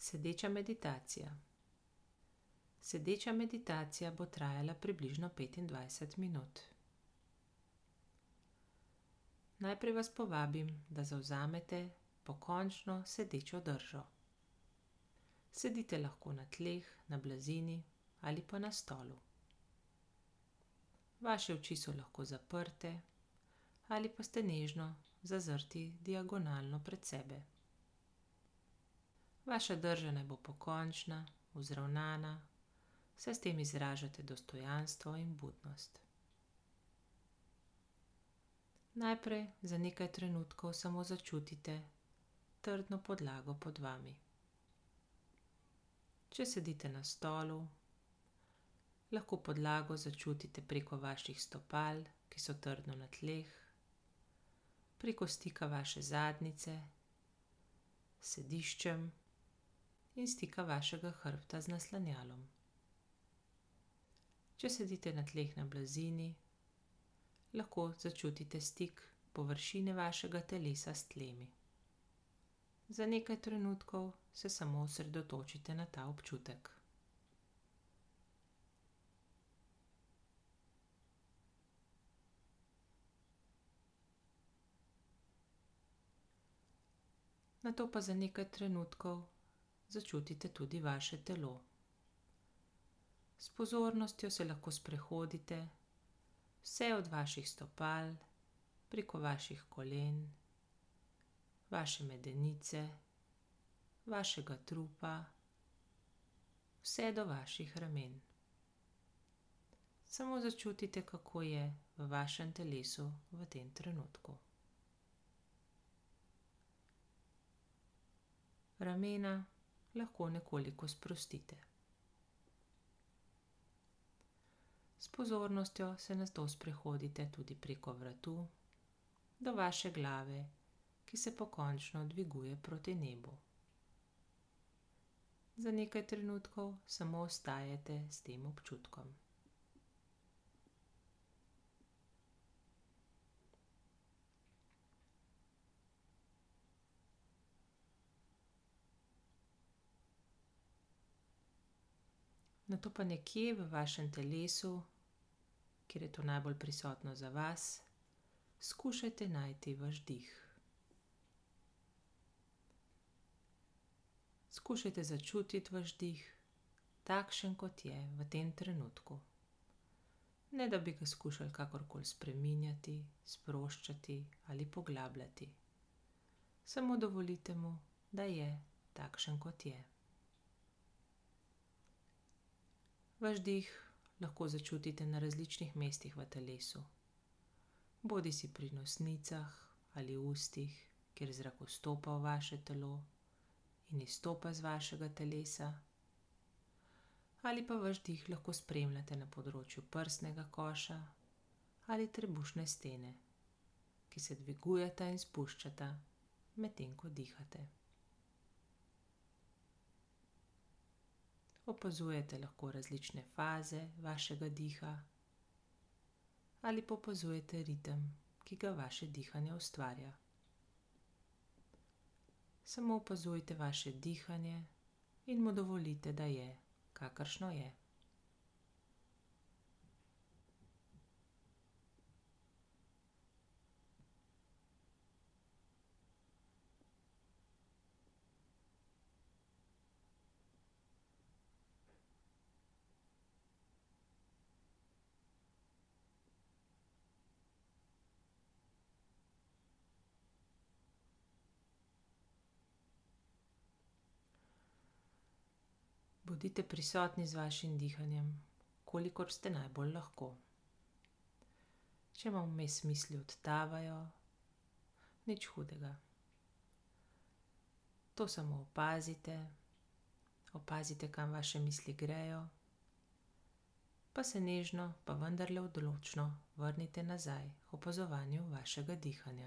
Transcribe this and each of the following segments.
Sedeča meditacija. Sedeča meditacija bo trajala približno 25 minut. Najprej vas povabim, da zavzamete pokončno sedečo držo. Sedite lahko na tleh, na blazini ali pa na stolu. Vaše oči so lahko zaprte ali pa ste nežno zazrti diagonalno pred sebe. Vaša drža naj bo pokončna, vzravnana, saj s tem izražate dostojanstvo in budnost. Najprej za nekaj trenutkov samo začutite trdno podlago pod vami. Če sedite na stolu, lahko podlago začutite preko vaših stopal, ki so trdno na tleh, preko stika vaše zadnjice s sediščem in stika vašega hrbta z naslanjalom. Če sedite na tleh na blazini, lahko začutite stik površine vašega telesa s tlemi. Za nekaj trenutkov se samo osredotočite na ta občutek. Nato pa za nekaj trenutkov začutite tudi vaše telo. S pozornostjo se lahko sprehodite vse od vaših stopal, preko vaših kolen, vaše medenice, vašega trupa, vse do vaših ramen. Samo začutite, kako je v vašem telesu v tem trenutku. Ramena lahko nekoliko sprostite. S pozornostjo se nato sprehodite tudi preko vratu do vaše glave, ki se pokončno dviguje proti nebu. Za nekaj trenutkov samo ostajate s tem občutkom. Nato pa nekje v vašem telesu, kjer je to najbolj prisotno za vas, skušajte najti vaš dih. Skušajte začutiti vaš dih, takšen kot je v tem trenutku. Ne da bi ga skušali kakorkoli spreminjati, sproščati ali poglabljati. Samo dovolite mu, da je takšen kot je. Vaš dih lahko začutite na različnih mestih v telesu, bodisi pri nosnicah ali ustih, kjer zrak vstopa v vaše telo in izstopa z vašega telesa, ali pa vaš dih lahko spremljate na področju prsnega koša ali trebušne stene, ki se dvigujeta in spuščata, medtem ko dihate. Opazujete lahko različne faze vašega diha ali pa opazujete ritem, ki ga vaše dihanje ustvarja. Samo opazujte vaše dihanje in mu dovolite, da je, kakršno je. Bodite prisotni z vašim dihanjem, kolikor ste najbolj lahko. Če vam vmes misli odtavajo, nič hudega. To samo opazite, opazite, kam vaše misli grejo, pa se nežno, pa vendarle odločno vrnite nazaj k opazovanju vašega dihanja.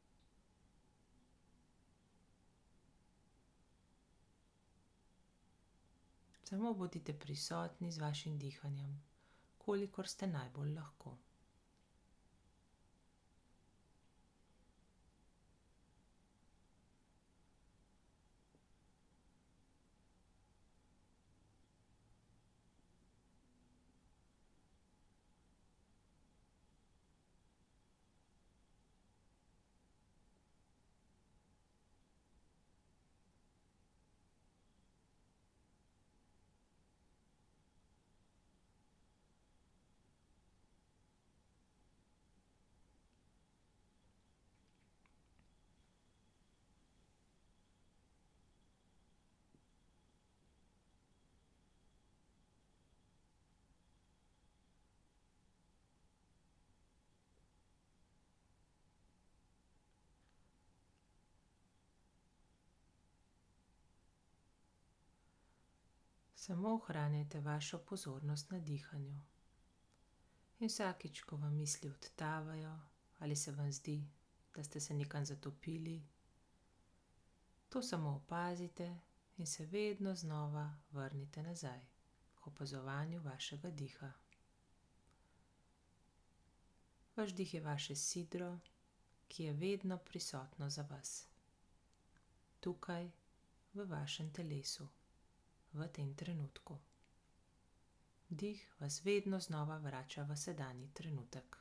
Samo bodite prisotni z vašim dihanjem, kolikor ste najbolj lahko. Samo ohranjajte vašo pozornost na dihanju. In vsakič, ko vam misli odtavajo ali se vam zdi, da ste se nekam zatopili, to samo opazite in se vedno znova vrnite nazaj k opazovanju vašega diha. Vaš dih je vaše sidro, ki je vedno prisotno za vas. Tukaj, v vašem telesu, v tem trenutku. Dih vas vedno znova vrača v sedanji trenutek.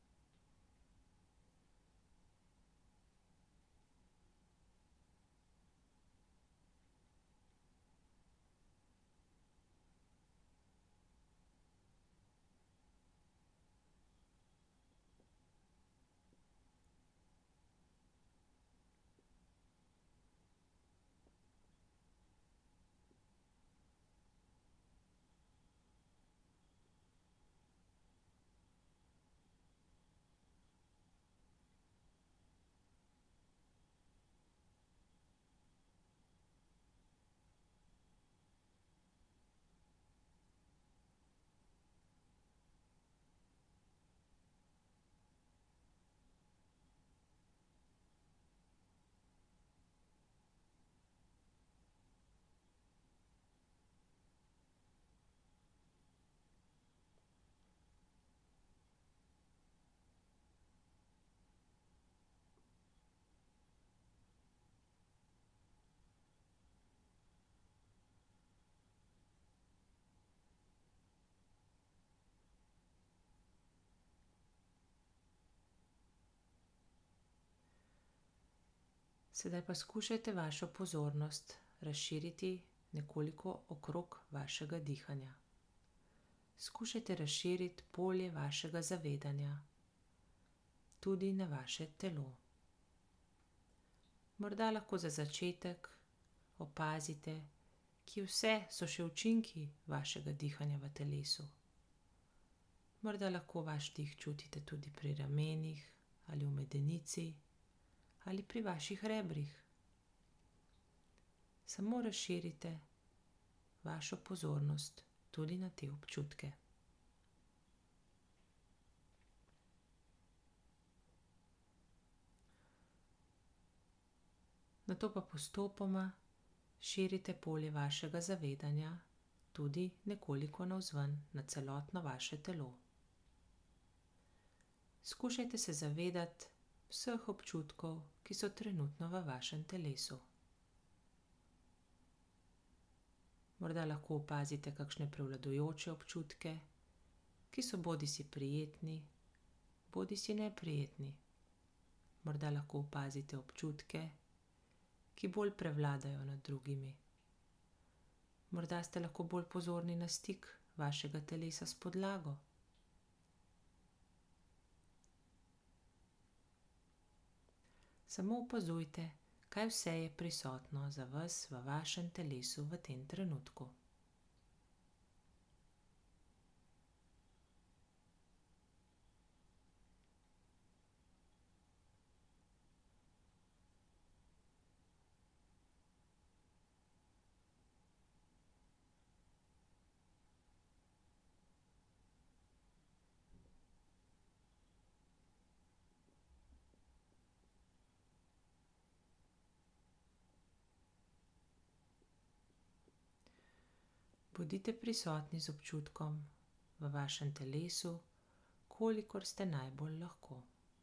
Sedaj pa skušajte vašo pozornost razširiti nekoliko okrog vašega dihanja. Skušajte razširiti polje vašega zavedanja tudi na vaše telo. Morda lahko za začetek opazite, kje vse so še učinki vašega dihanja v telesu. Morda lahko vaš dih čutite tudi pri ramenih ali v medenici ali pri vaših rebrih. Samo razširite vašo pozornost tudi na te občutke. Nato pa postopoma širite polje vašega zavedanja tudi nekoliko navzven na celotno vaše telo. Skušajte se zavedati vseh občutkov, ki so trenutno v vašem telesu. Morda lahko opazite kakšne prevladujoče občutke, ki so bodisi prijetni, bodisi neprijetni. Morda lahko opazite občutke, ki bolj prevladajo nad drugimi. Morda ste lahko bolj pozorni na stik vašega telesa s podlago. Samo opazujte, kaj vse je prisotno za vas v vašem telesu v tem trenutku. Bodite prisotni z občutkom v vašem telesu, kolikor ste najbolj lahko.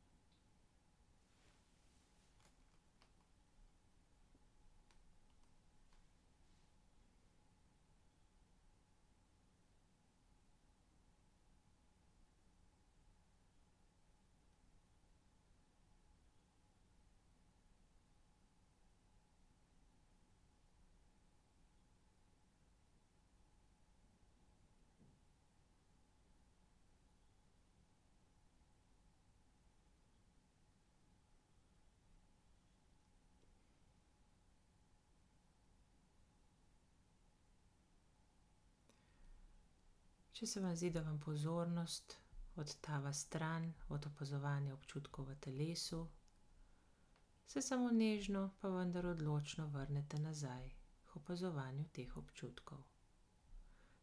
Če se vam zdi, da vam pozornost odtava stran od opazovanja občutkov v telesu, se samo nežno, pa vendar odločno vrnete nazaj k opazovanju teh občutkov.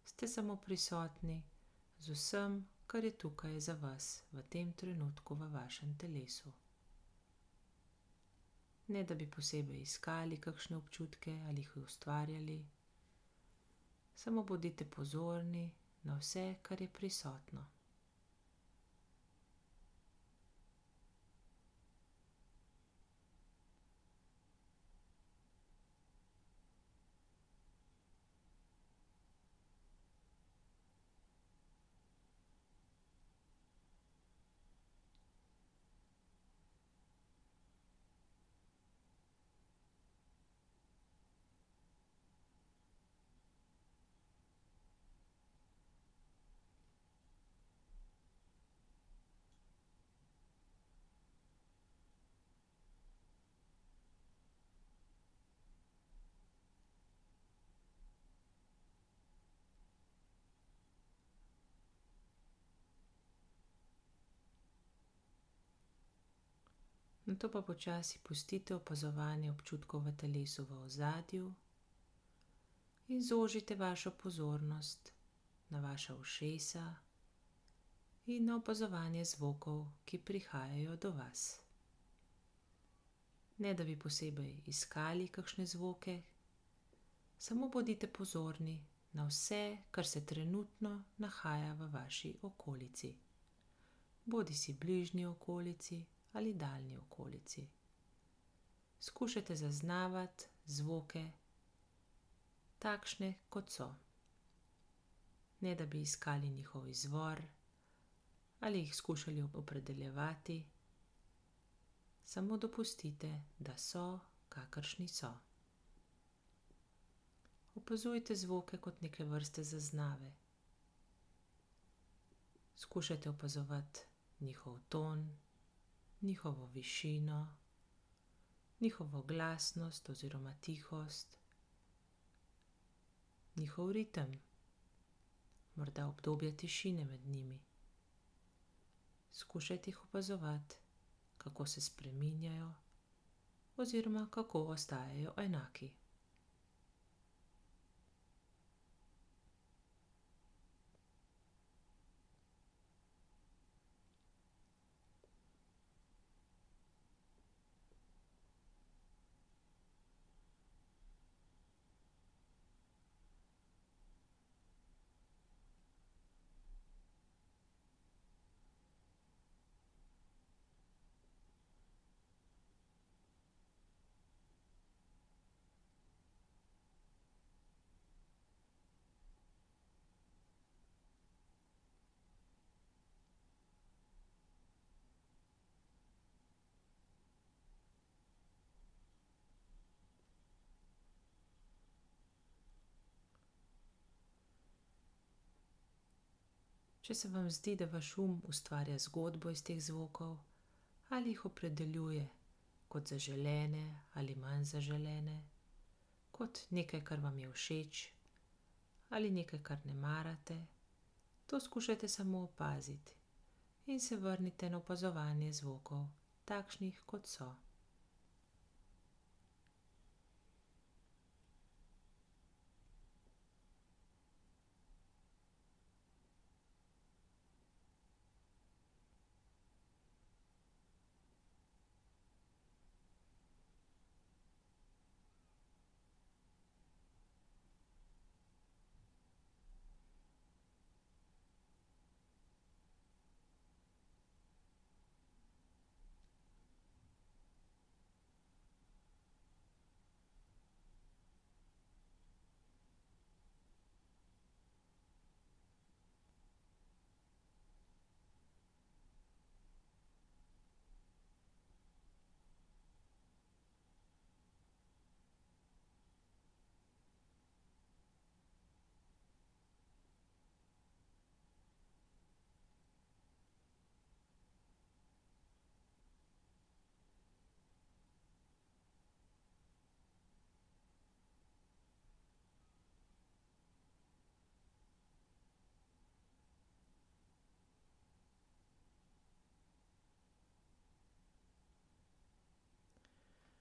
ste samo prisotni z vsem, kar je tukaj za vas v tem trenutku v vašem telesu. Ne da bi posebej iskali kakšne občutke ali jih ustvarjali, samo bodite pozorni na vse, kar je prisotno. Nato pa počasi pustite opazovanje občutkov v telesu v ozadju in zožite vašo pozornost na vaša ušesa in na opazovanje zvokov, ki prihajajo do vas. Ne da bi posebej iskali kakšne zvoke, samo bodite pozorni na vse, kar se trenutno nahaja v vaši okolici, bodisi bližnji okolici ali daljni okolici. Skušajte zaznavati zvoke takšne, kot so. Ne da bi iskali njihov izvor ali jih skušali opredeljevati, samo dopustite, da so, kakršni so. Opazujte zvoke kot neke vrste zaznave. Skušajte opazovati njihov ton, njihovo višino, njihovo glasnost oziroma tihost, njihov ritem, morda obdobja tišine med njimi. Skušajte jih opazovati, kako se spreminjajo oziroma kako ostajajo enaki. Če se vam zdi, da vaš ustvarja zgodbo iz teh zvokov ali jih opredeljuje kot zaželene ali manj zaželene, kot nekaj, kar vam je všeč ali nekaj, kar ne marate, to skušajte samo opaziti in se vrnite na opazovanje zvokov, takšnih, kot so.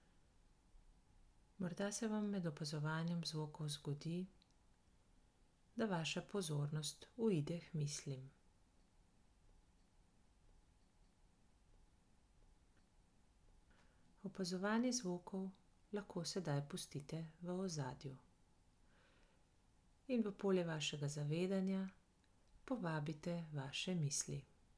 Morda se vam med opazovanjem zvokov zgodi, da vaša pozornost uide k mislim. Opazovanje zvokov lahko sedaj pustite v ozadju in v polje vašega zavedanja povabite vaše misli.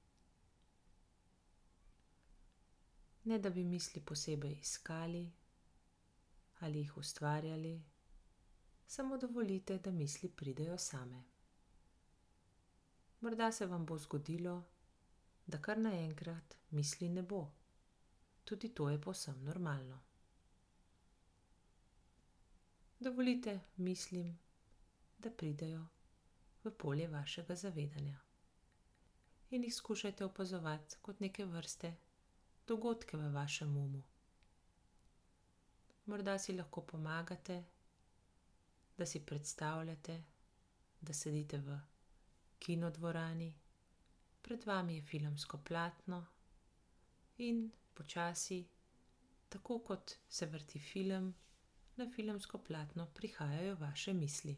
Ne da bi misli posebej iskali ali jih ustvarjali, samo dovolite, da misli pridejo same. Morda se vam bo zgodilo, da kar naenkrat misli ne bo. Tudi to je povsem normalno. Dovolite mislim, da pridejo v polje vašega zavedanja in jih skušajte opazovati kot neke vrste dogodke v vašem umu. Morda si lahko pomagate, da si predstavljate, da sedite v kinodvorani, pred vami je filmsko platno in počasi, tako kot se vrti film, na filmsko platno prihajajo vaše misli.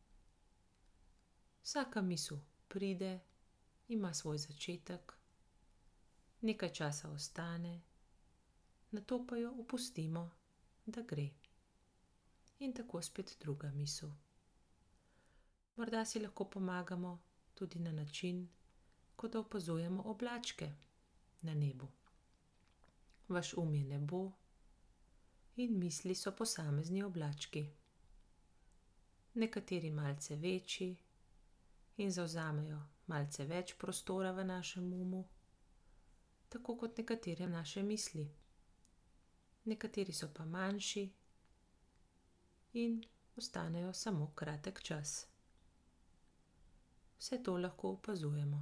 Vsaka misel pride, ima svoj začetek, nekaj časa ostane, nato pa jo opustimo, da gre. In tako spet druga misel. Morda si lahko pomagamo tudi na način, kot da opazujemo oblačke na nebu. Vaš je nebo in misli so posamezni oblački. Nekateri malce večji in zavzamejo malce več prostora v našem umu, tako kot nekatere naše misli. Nekateri so pa manjši in ostanejo samo kratek čas. Vse to lahko opazujemo.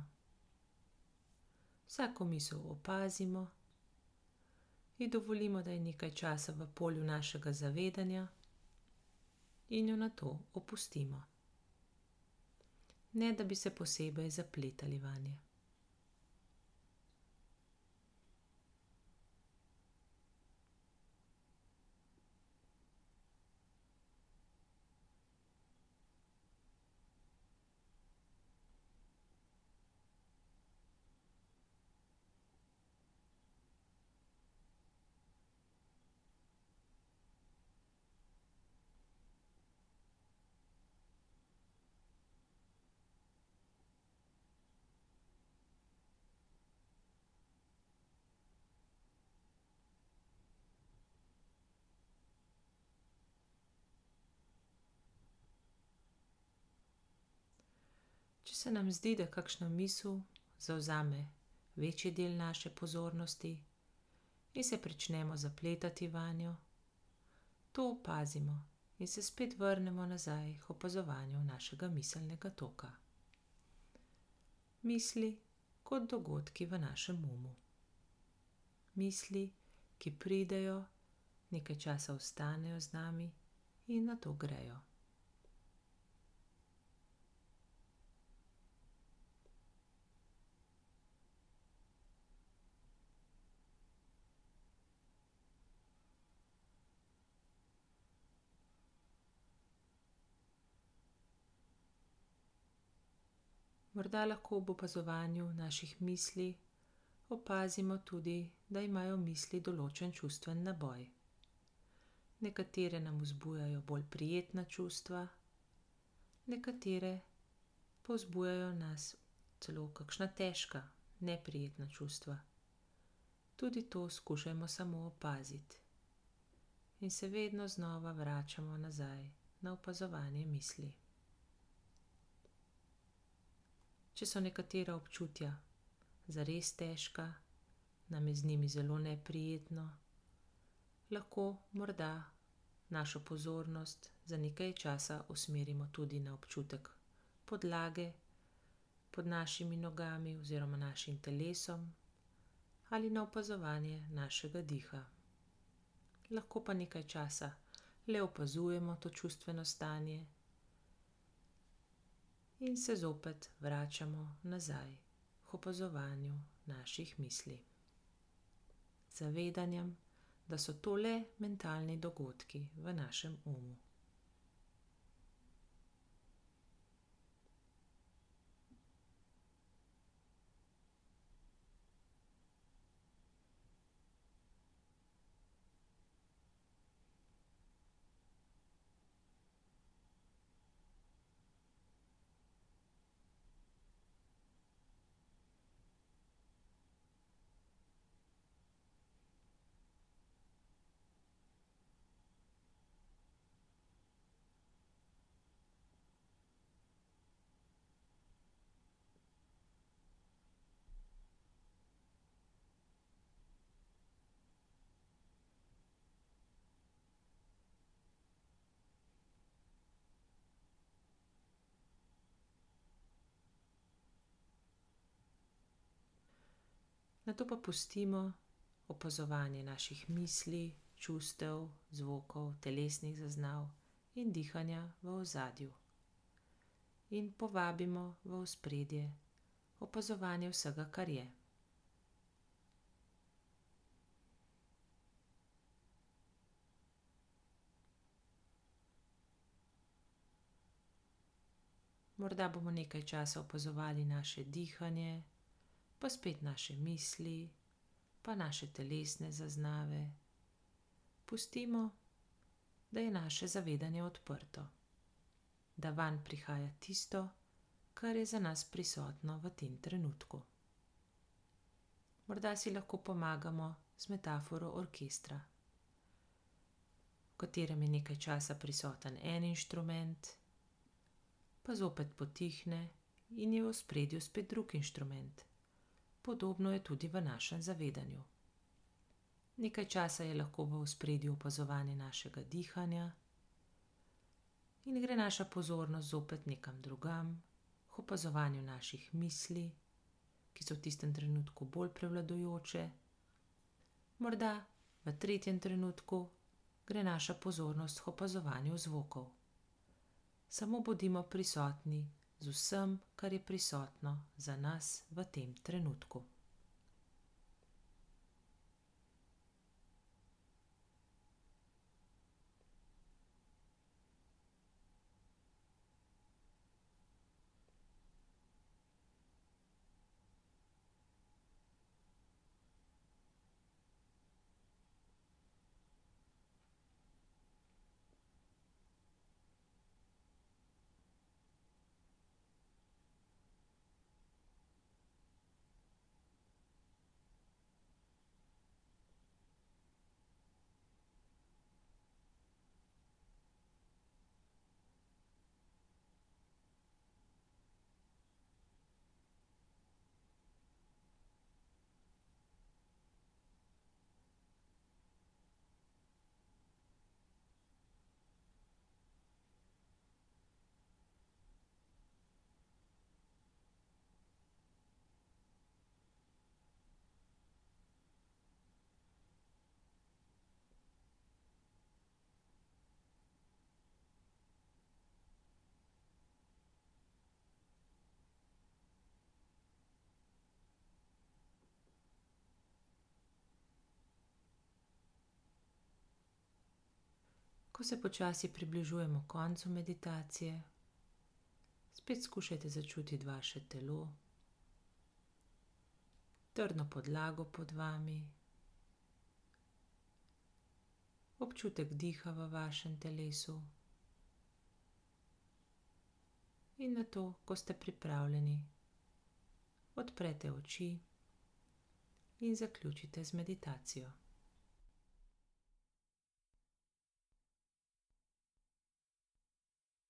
Vsako misel opazimo in dovolimo, da je nekaj časa v polju našega zavedanja in jo nato opustimo. Ne da bi se posebej zapletali vanje. Če se nam zdi, da kakšna misel zavzame večji del naše pozornosti in se pričnemo zapletati vanjo, to opazimo in se spet vrnemo nazaj k opazovanju našega miselnega toka. Misli kot dogodki v našem umu. Misli, ki pridejo, nekaj časa ostanejo z nami in nato grejo. Morda lahko ob opazovanju naših misli opazimo tudi, da imajo misli določen čustven naboj. Nekatere nam vzbujajo bolj prijetna čustva, nekatere pa vzbujajo nas celo kakšna težka, neprijetna čustva. Tudi to skušajmo samo opaziti in se vedno znova vračamo nazaj na opazovanje misli. Če so nekatera občutja zares težka, nam je z njimi zelo neprijetno, lahko morda našo pozornost za nekaj časa usmerimo tudi na občutek podlage pod našimi nogami oziroma našim telesom ali na opazovanje našega diha. Lahko pa nekaj časa le opazujemo to čustveno stanje in se zopet vračamo nazaj k opazovanju naših misli. Z zavedanjem, da so to le mentalni dogodki v našem umu. Nato pa pustimo opazovanje naših misli, čustev, zvokov, telesnih zaznav in dihanja v ozadju. In povabimo v ospredje opazovanje vsega, kar je. Morda bomo nekaj časa opazovali naše dihanje, pa spet naše misli, pa naše telesne zaznave. Pustimo, da je naše zavedanje odprto, da vanj prihaja tisto, kar je za nas prisotno v tem trenutku. Morda si lahko pomagamo z metaforo orkestra, v katerem je nekaj časa prisoten en inštrument, pa zopet potihne in je v ospredju spet drug inštrument. Podobno je tudi v našem zavedanju. Nekaj časa je lahko v ospredju opazovanje našega dihanja in gre naša pozornost zopet nekam drugam, k opazovanju naših misli, ki so v tistem trenutku bolj prevladujoče. Morda v tretjem trenutku gre naša pozornost k opazovanju zvokov. Samo bodimo prisotni z vsem, kar je prisotno za nas v tem trenutku. Ko se počasi približujemo koncu meditacije, spet skušajte začutiti vaše telo, trdno podlago pod vami, občutek diha v vašem telesu in nato, ko ste pripravljeni, odprete oči in zaključite z meditacijo.